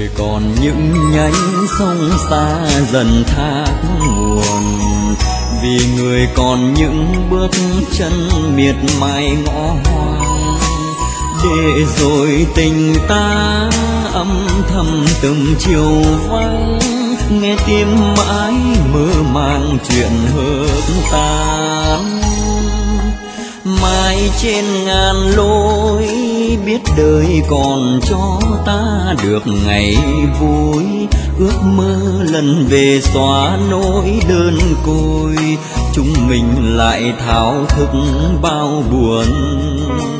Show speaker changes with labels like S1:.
S1: người còn những nhánh sông xa dần thác nguồn, vì người còn những bước chân miệt mài ngõ hoang, để rồi tình ta âm thầm từng chiều vắng, nghe tim mãi mơ màng chuyện hợp tan. Mai trên ngàn lối biết đời còn cho ta được ngày vui, ước mơ lần về xóa nỗi đơn côi, chúng mình lại thao thức bao buồn.